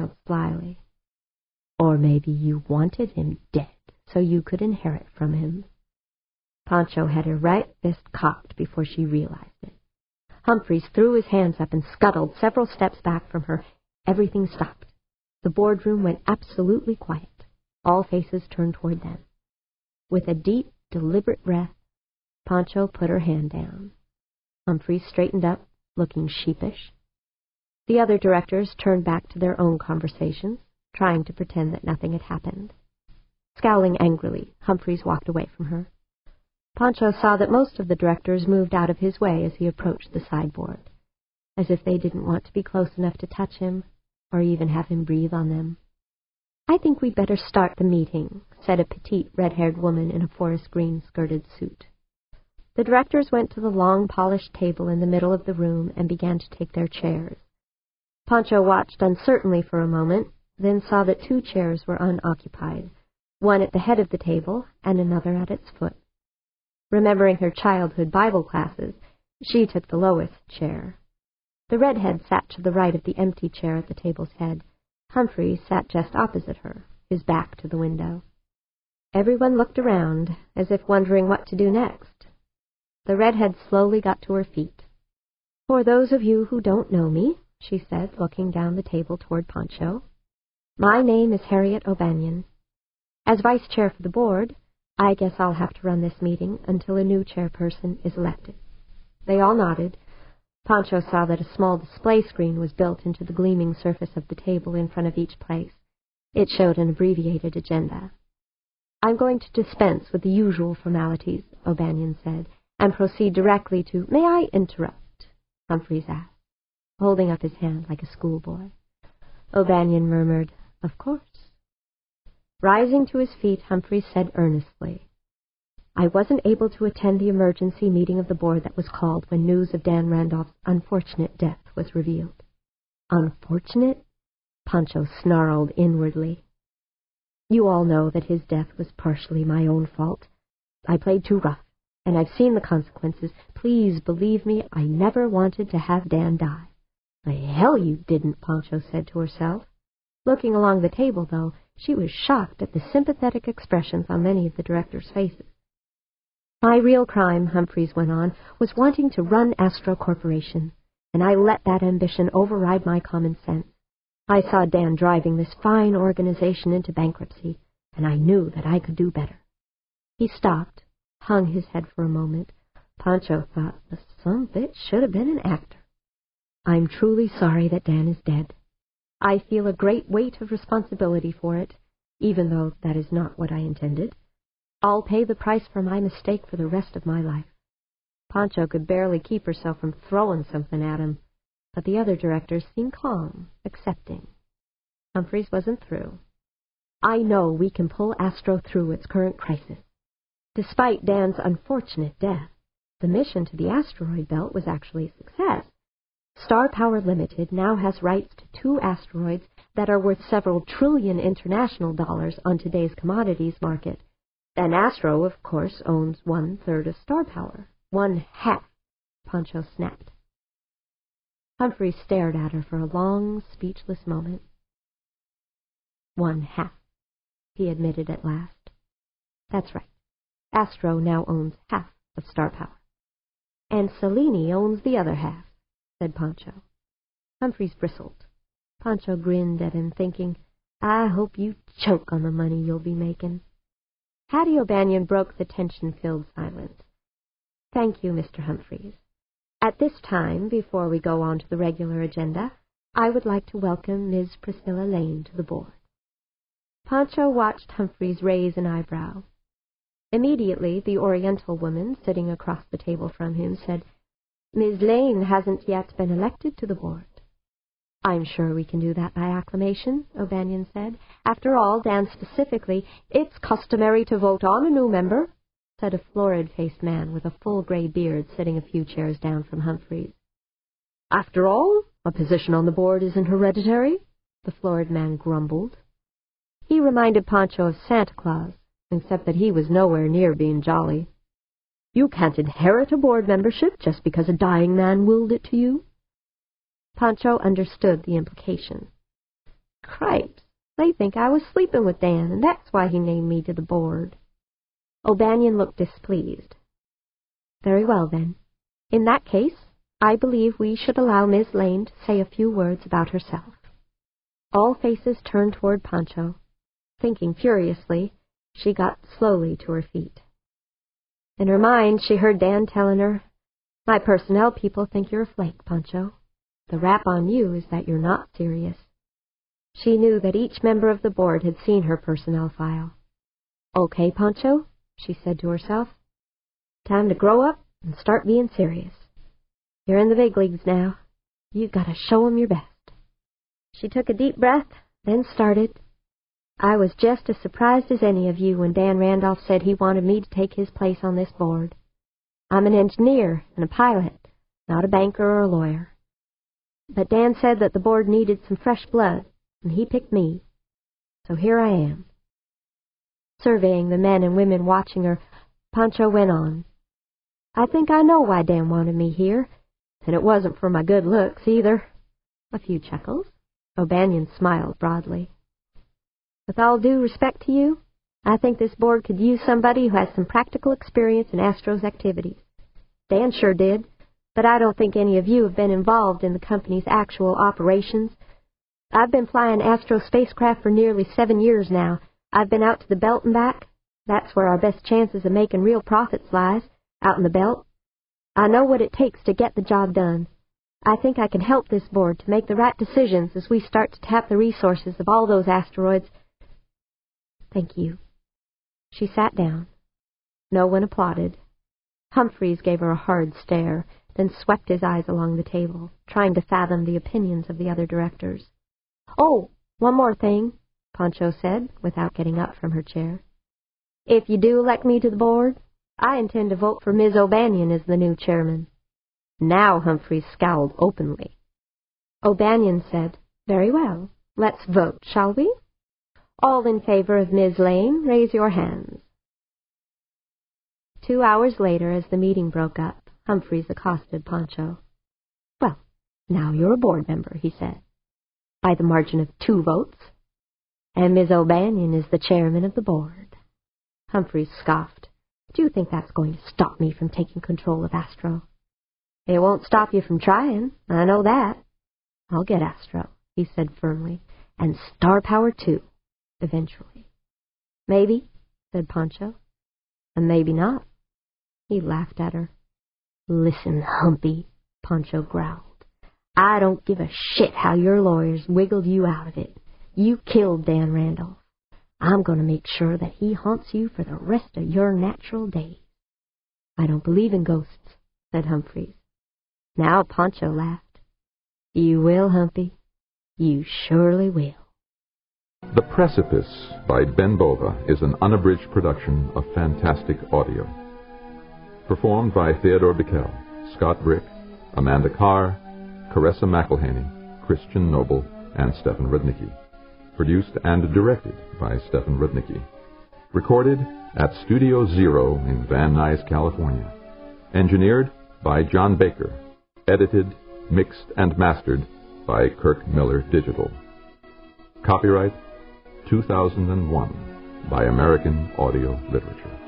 smiled slyly. Or maybe you wanted him dead so you could inherit from him. Pancho had her right fist cocked before she realized it. Humphreys threw his hands up and scuttled several steps back from her. Everything stopped. The boardroom went absolutely quiet. All faces turned toward them. With a deep, deliberate breath, Pancho put her hand down. Humphreys straightened up, looking sheepish. The other directors turned back to their own conversations, trying to pretend that nothing had happened. Scowling angrily, Humphreys walked away from her. Pancho saw that most of the directors moved out of his way as he approached the sideboard, as if they didn't want to be close enough to touch him, or even have him breathe on them. "I think we'd better start the meeting," said a petite, red-haired woman in a forest green skirted suit. The directors went to the long, polished table in the middle of the room and began to take their chairs. Pancho watched uncertainly for a moment, then saw that 2 chairs were unoccupied, one at the head of the table and another at its foot. Remembering her childhood Bible classes, she took the lowest chair. The redhead sat to the right of the empty chair at the table's head. Humphreys sat just opposite her, his back to the window. Everyone looked around, as if wondering what to do next. The redhead slowly got to her feet. "For those of you who don't know me," she said, looking down the table toward Pancho, "my name is Harriet O'Banion. As vice chair for the board, I guess I'll have to run this meeting until a new chairperson is elected." They all nodded. Pancho saw that a small display screen was built into the gleaming surface of the table in front of each place. It showed an abbreviated agenda. "I'm going to dispense with the usual formalities," O'Banion said, "and proceed directly to—" "May I interrupt?" Humphreys asked, holding up his hand like a schoolboy. O'Banion murmured, "Of course." Rising to his feet, Humphreys said earnestly, "I wasn't able to attend the emergency meeting of the board that was called when news of Dan Randolph's unfortunate death was revealed." "Unfortunate?" Pancho snarled inwardly. "You all know that his death was partially my own fault. I played too rough, and I've seen the consequences. Please believe me, I never wanted to have Dan die." "The hell you didn't," Pancho said to herself. Looking along the table, though, she was shocked at the sympathetic expressions on many of the directors' faces. "My real crime," Humphreys went on, "was wanting to run Astro Corporation, and I let that ambition override my common sense. I saw Dan driving this fine organization into bankruptcy, and I knew that I could do better." He stopped, hung his head for a moment. Pancho thought the son of a bitch should have been an actor. "I'm truly sorry that Dan is dead. I feel a great weight of responsibility for it, even though that is not what I intended. I'll pay the price for my mistake for the rest of my life." Pancho could barely keep herself from throwing something at him, but the other directors seemed calm, accepting. Humphreys wasn't through. "I know we can pull Astro through its current crisis. Despite Dan's unfortunate death, the mission to the asteroid belt was actually a success. Star Power Limited now has rights to 2 asteroids that are worth several trillion international dollars on today's commodities market. And Astro, of course, owns 1/3 of Star Power. 1/2, Pancho snapped. Humphrey stared at her for a long, speechless moment. 1/2, he admitted at last. "That's right. Astro now owns half of Star Power. And Selene owns the other half," said Pancho. Humphreys bristled. Pancho grinned at him, thinking, "I hope you choke on the money you'll be making." Hattie O'Banion broke the tension-filled silence. "Thank you, Mr. Humphreys. At this time, before we go on to the regular agenda, I would like to welcome Ms. Priscilla Lane to the board." Pancho watched Humphreys raise an eyebrow. Immediately, the Oriental woman, sitting across the table from him, said, "Ms. Lane hasn't yet been elected to the board." "I'm sure we can do that by acclamation," O'Banion said. "After all, Dan specifically—" "It's customary to vote on a new member," said a florid-faced man with a full gray beard sitting a few chairs down from Humphreys. "After all, a position on the board isn't hereditary," the florid man grumbled. He reminded Pancho of Santa Claus, except that he was nowhere near being jolly. "You can't inherit a board membership just because a dying man willed it to you." Pancho understood the implication. cripes. They think I was sleeping with Dan, and that's why he named me to the board. O'Banion looked displeased. Very well, then. In that case, I believe we should allow Miss Lane to say a few words about herself. All faces turned toward Pancho. Thinking furiously, she got slowly to her feet. In her mind, she heard Dan telling her, "My personnel people think you're a flake, Pancho. The rap on you is that you're not serious." She knew that each member of the board had seen her personnel file. "Okay, Pancho," she said to herself. "Time to grow up and start being serious. You're in the big leagues now. You've got to show 'em your best." She took a deep breath, then started. "I was just as surprised as any of you when Dan Randolph said he wanted me to take his place on this board. I'm an engineer and a pilot, not a banker or a lawyer. But Dan said that the board needed some fresh blood, and he picked me. So here I am." Surveying the men and women watching her, Pancho went on. "I think I know why Dan wanted me here, and it wasn't for my good looks either." A few chuckles. O'Banion smiled broadly. "With all due respect to you, I think this board could use somebody who has some practical experience in Astro's activities. Dan sure did, but I don't think any of you have been involved in the company's actual operations. I've been flying Astro spacecraft for nearly 7 years now. I've been out to the belt and back. That's where our best chances of making real profits lies, out in the belt. I know what it takes to get the job done. I think I can help this board to make the right decisions as we start to tap the resources of all those asteroids." "Thank you." She sat down. No one applauded. Humphreys gave her a hard stare, then swept his eyes along the table, trying to fathom the opinions of the other directors. "Oh, one more thing," Pancho said, without getting up from her chair. "If you do elect me to the board, I intend to vote for Ms. O'Banion as the new chairman." Now Humphreys scowled openly. O'Banion said, "Very well. Let's vote, shall we? All in favor of Ms. Lane, raise your hands." 2 hours later, as the meeting broke up, Humphreys accosted Pancho. "Well, now you're a board member," he said, "by the margin of 2 votes. And Ms. O'Banion is the chairman of the board." Humphreys scoffed. "Do you think that's going to stop me from taking control of Astro?" "It won't stop you from trying, I know that." "I'll get Astro," he said firmly, "and star power too, eventually." "Maybe," said Pancho, "and maybe not." He laughed at her. "Listen, Humpy," Pancho growled. "I don't give a shit how your lawyers wiggled you out of it. You killed Dan Randolph. I'm going to make sure that he haunts you for the rest of your natural days." "I don't believe in ghosts," said Humphreys. Now Pancho laughed. "You will, Humpy. You surely will." The Precipice by Ben Bova is an unabridged production of Fantastic Audio. Performed by Theodore Bickel, Scott Brick, Amanda Carr, Caressa McElhaney, Christian Noble, and Stefan Rudnicki. Produced and directed by Stefan Rudnicki. Recorded at Studio Zero in Van Nuys, California. Engineered by John Baker. Edited, mixed, and mastered by Kirk Miller Digital. Copyright 2001 by American Audio Literature.